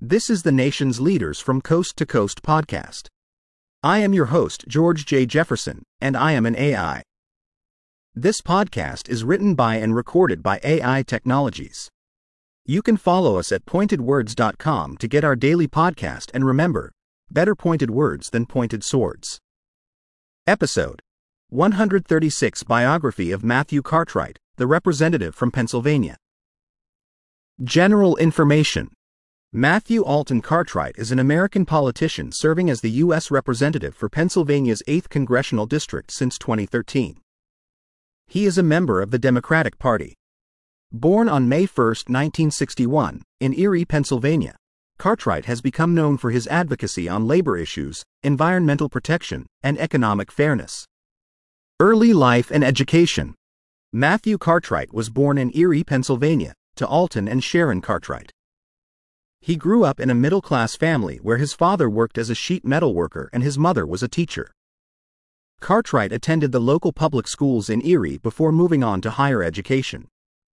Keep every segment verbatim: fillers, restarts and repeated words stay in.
This is the nation's Leaders from Coast to Coast podcast. I am your host, George J. Jefferson, and I am an A I. This podcast is written by and recorded by A I Technologies. You can follow us at pointed words dot com to get our daily podcast, and remember, better pointed words than pointed swords. Episode one hundred thirty-six Biography of Matthew Cartwright, the Representative from Pennsylvania. General information. Matthew Alton Cartwright is an American politician serving as the U S Representative for Pennsylvania's eighth Congressional District since twenty thirteen. He is a member of the Democratic Party. Born on May first, nineteen sixty-one, in Erie, Pennsylvania, Cartwright has become known for his advocacy on labor issues, environmental protection, and economic fairness. Early life and education. Matthew Cartwright was born in Erie, Pennsylvania, to Alton and Sharon Cartwright. He grew up in a middle-class family where his father worked as a sheet metal worker and his mother was a teacher. Cartwright attended the local public schools in Erie before moving on to higher education.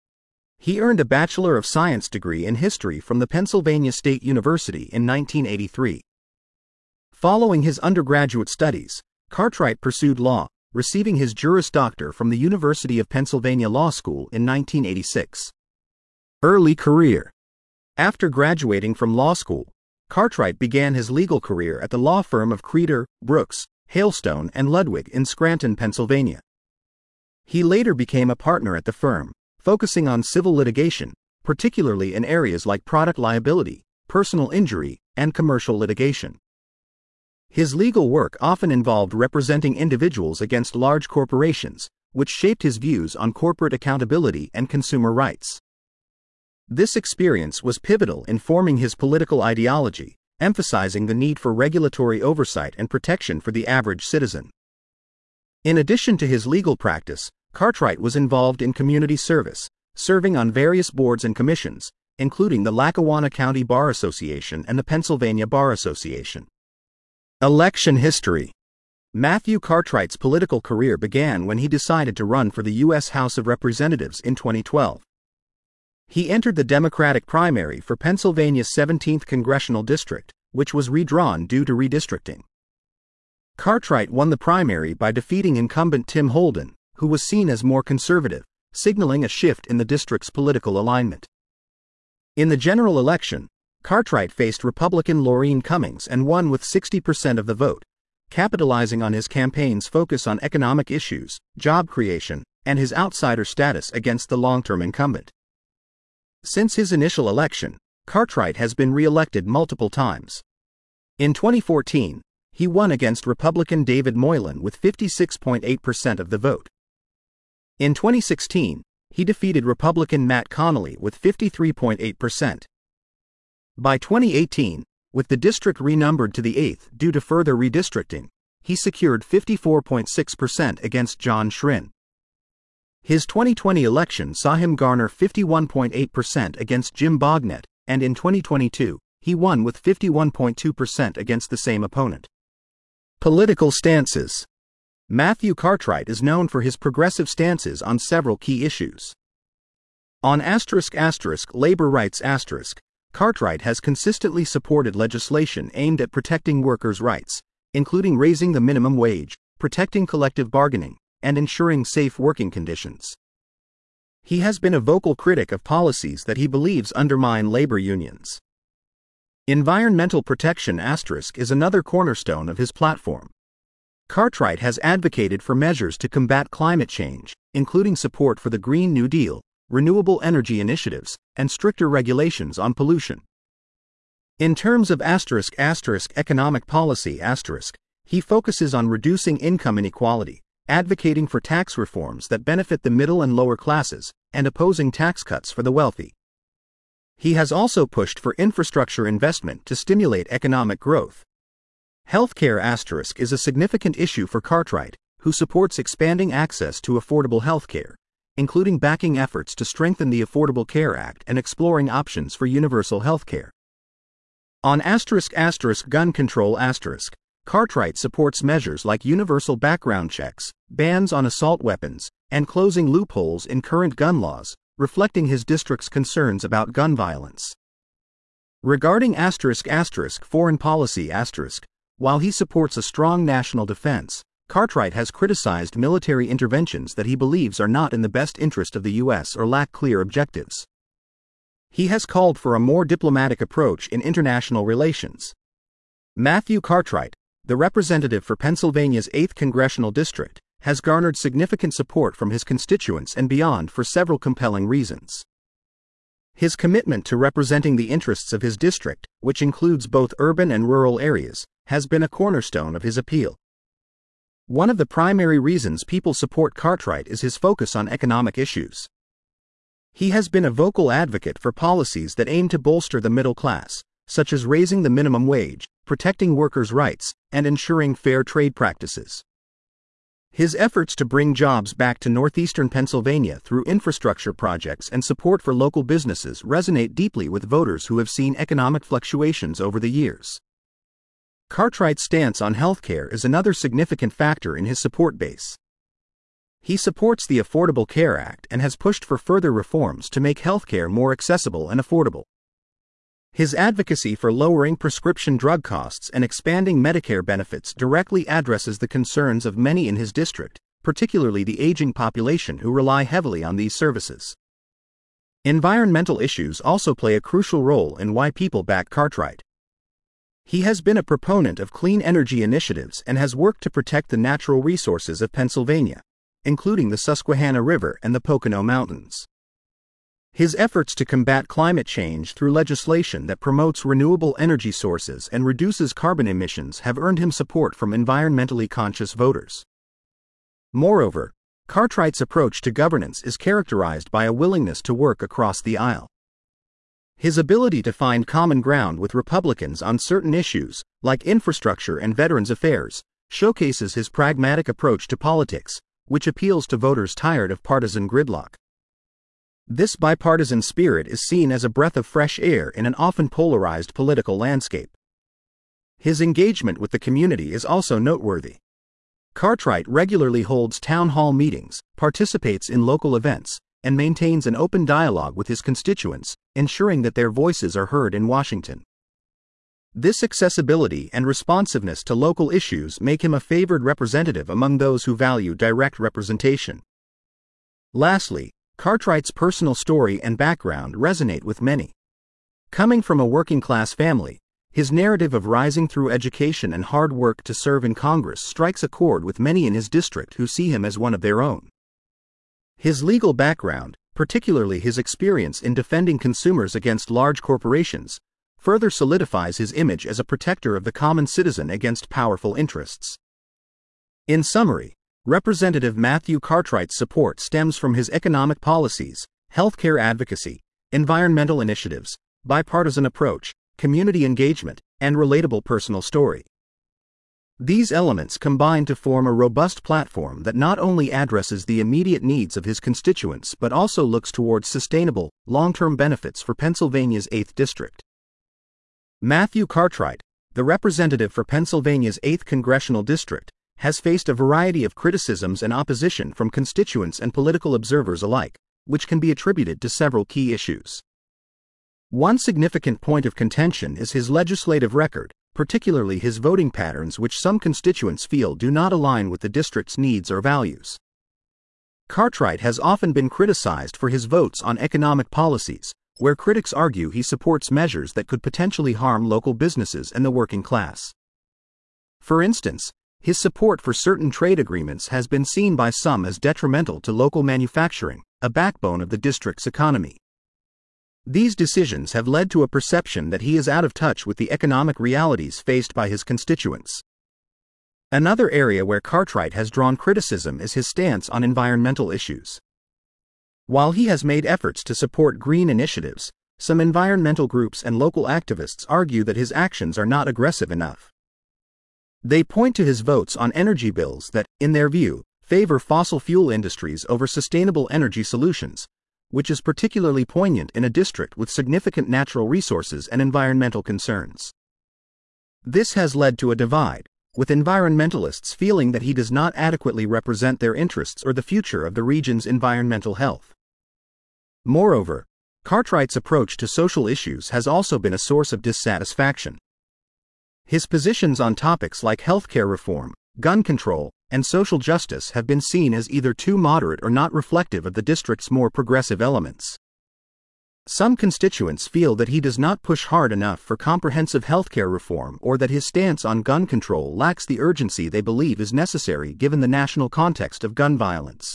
He earned a Bachelor of Science degree in history from the Pennsylvania State University in nineteen eighty-three. Following his undergraduate studies, Cartwright pursued law, receiving his Juris Doctor from the University of Pennsylvania Law School in nineteen eighty-six. Early career. After graduating from law school, Cartwright began his legal career at the law firm of Creeder, Brooks, Hailstone and Ludwig in Scranton, Pennsylvania. He later became a partner at the firm, focusing on civil litigation, particularly in areas like product liability, personal injury, and commercial litigation. His legal work often involved representing individuals against large corporations, which shaped his views on corporate accountability and consumer rights. This experience was pivotal in forming his political ideology, emphasizing the need for regulatory oversight and protection for the average citizen. In addition to his legal practice, Cartwright was involved in community service, serving on various boards and commissions, including the Lackawanna County Bar Association and the Pennsylvania Bar Association. Election history. Matthew Cartwright's political career began when he decided to run for the U S House of Representatives in twenty twelve. He entered the Democratic primary for Pennsylvania's seventeenth Congressional District, which was redrawn due to redistricting. Cartwright won the primary by defeating incumbent Tim Holden, who was seen as more conservative, signaling a shift in the district's political alignment. In the general election, Cartwright faced Republican Laureen Cummings and won with sixty percent of the vote, capitalizing on his campaign's focus on economic issues, job creation, and his outsider status against the long-term incumbent. Since his initial election, Cartwright has been re-elected multiple times. In twenty fourteen, he won against Republican David Moylan with fifty-six point eight percent of the vote. In twenty sixteen, he defeated Republican Matt Connolly with fifty-three point eight percent. By twenty eighteen, with the district renumbered to the eighth due to further redistricting, he secured fifty-four point six percent against John Schrin. His twenty twenty election saw him garner fifty-one point eight percent against Jim Bognet, and in twenty twenty-two, he won with fifty-one point two percent against the same opponent. Political stances. Matthew Cartwright is known for his progressive stances on several key issues. On asterisk asterisk labor rights asterisk, Cartwright has consistently supported legislation aimed at protecting workers' rights, including raising the minimum wage, protecting collective bargaining, and ensuring safe working conditions. He has been a vocal critic of policies that he believes undermine labor unions. Environmental protection asterisk is another cornerstone of his platform. Cartwright has advocated for measures to combat climate change, including support for the Green New Deal, renewable energy initiatives, and stricter regulations on pollution. In terms of asterisk asterisk economic policy asterisk, he focuses on reducing income inequality, advocating for tax reforms that benefit the middle and lower classes, and opposing tax cuts for the wealthy. He has also pushed for infrastructure investment to stimulate economic growth. Healthcare asterisk is a significant issue for Cartwright, who supports expanding access to affordable healthcare, including backing efforts to strengthen the Affordable Care Act and exploring options for universal healthcare. On asterisk asterisk gun control asterisk, Cartwright supports measures like universal background checks, bans on assault weapons, and closing loopholes in current gun laws, reflecting his district's concerns about gun violence. Regarding asterisk asterisk foreign policy asterisk, while he supports a strong national defense, Cartwright has criticized military interventions that he believes are not in the best interest of the U S or lack clear objectives. He has called for a more diplomatic approach in international relations. Matthew Cartwright, the representative for Pennsylvania's eighth Congressional District, has garnered significant support from his constituents and beyond for several compelling reasons. His commitment to representing the interests of his district, which includes both urban and rural areas, has been a cornerstone of his appeal. One of the primary reasons people support Cartwright is his focus on economic issues. He has been a vocal advocate for policies that aim to bolster the middle class, such as raising the minimum wage, protecting workers' rights, and ensuring fair trade practices. His efforts to bring jobs back to northeastern Pennsylvania through infrastructure projects and support for local businesses resonate deeply with voters who have seen economic fluctuations over the years. Cartwright's stance on healthcare is another significant factor in his support base. He supports the Affordable Care Act and has pushed for further reforms to make healthcare more accessible and affordable. His advocacy for lowering prescription drug costs and expanding Medicare benefits directly addresses the concerns of many in his district, particularly the aging population who rely heavily on these services. Environmental issues also play a crucial role in why people back Cartwright. He has been a proponent of clean energy initiatives and has worked to protect the natural resources of Pennsylvania, including the Susquehanna River and the Pocono Mountains. His efforts to combat climate change through legislation that promotes renewable energy sources and reduces carbon emissions have earned him support from environmentally conscious voters. Moreover, Cartwright's approach to governance is characterized by a willingness to work across the aisle. His ability to find common ground with Republicans on certain issues, like infrastructure and veterans affairs, showcases his pragmatic approach to politics, which appeals to voters tired of partisan gridlock. This bipartisan spirit is seen as a breath of fresh air in an often polarized political landscape. His engagement with the community is also noteworthy. Cartwright regularly holds town hall meetings, participates in local events, and maintains an open dialogue with his constituents, ensuring that their voices are heard in Washington. This accessibility and responsiveness to local issues make him a favored representative among those who value direct representation. Lastly, Cartwright's personal story and background resonate with many. Coming from a working-class family, his narrative of rising through education and hard work to serve in Congress strikes a chord with many in his district who see him as one of their own. His legal background, particularly his experience in defending consumers against large corporations, further solidifies his image as a protector of the common citizen against powerful interests. In summary, Representative Matthew Cartwright's support stems from his economic policies, healthcare advocacy, environmental initiatives, bipartisan approach, community engagement, and relatable personal story. These elements combine to form a robust platform that not only addresses the immediate needs of his constituents but also looks towards sustainable, long-term benefits for Pennsylvania's eighth District. Matthew Cartwright, the representative for Pennsylvania's eighth Congressional District, has faced a variety of criticisms and opposition from constituents and political observers alike, which can be attributed to several key issues. One significant point of contention is his legislative record, particularly his voting patterns, which some constituents feel do not align with the district's needs or values. Cartwright has often been criticized for his votes on economic policies, where critics argue he supports measures that could potentially harm local businesses and the working class. For instance, his support for certain trade agreements has been seen by some as detrimental to local manufacturing, a backbone of the district's economy. These decisions have led to a perception that he is out of touch with the economic realities faced by his constituents. Another area where Cartwright has drawn criticism is his stance on environmental issues. While he has made efforts to support green initiatives, some environmental groups and local activists argue that his actions are not aggressive enough. They point to his votes on energy bills that, in their view, favor fossil fuel industries over sustainable energy solutions, which is particularly poignant in a district with significant natural resources and environmental concerns. This has led to a divide, with environmentalists feeling that he does not adequately represent their interests or the future of the region's environmental health. Moreover, Cartwright's approach to social issues has also been a source of dissatisfaction. His positions on topics like healthcare reform, gun control, and social justice have been seen as either too moderate or not reflective of the district's more progressive elements. Some constituents feel that he does not push hard enough for comprehensive healthcare reform or that his stance on gun control lacks the urgency they believe is necessary given the national context of gun violence.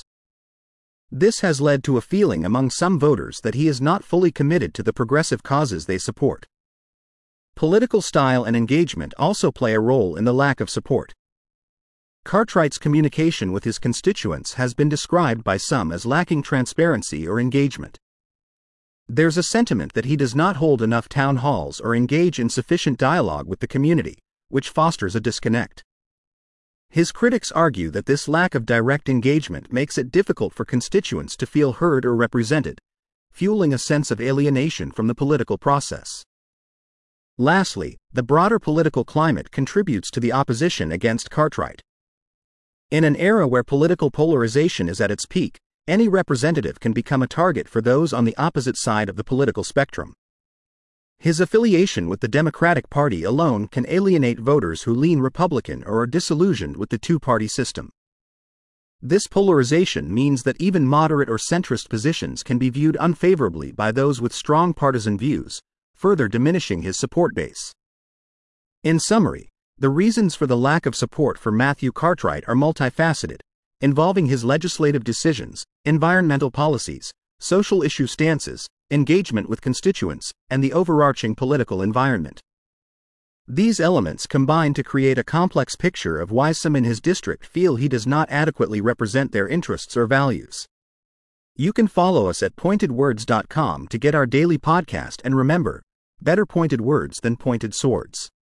This has led to a feeling among some voters that he is not fully committed to the progressive causes they support. Political style and engagement also play a role in the lack of support. Cartwright's communication with his constituents has been described by some as lacking transparency or engagement. There's a sentiment that he does not hold enough town halls or engage in sufficient dialogue with the community, which fosters a disconnect. His critics argue that this lack of direct engagement makes it difficult for constituents to feel heard or represented, fueling a sense of alienation from the political process. Lastly, the broader political climate contributes to the opposition against Cartwright. In an era where political polarization is at its peak, any representative can become a target for those on the opposite side of the political spectrum. His affiliation with the Democratic Party alone can alienate voters who lean Republican or are disillusioned with the two-party system. This polarization means that even moderate or centrist positions can be viewed unfavorably by those with strong partisan views, further diminishing his support base. In summary, the reasons for the lack of support for Matthew Cartwright are multifaceted, involving his legislative decisions, environmental policies, social issue stances, engagement with constituents, and the overarching political environment. These elements combine to create a complex picture of why some in his district feel he does not adequately represent their interests or values. You can follow us at pointed words dot com to get our daily podcast, and remember, better pointed words than pointed swords.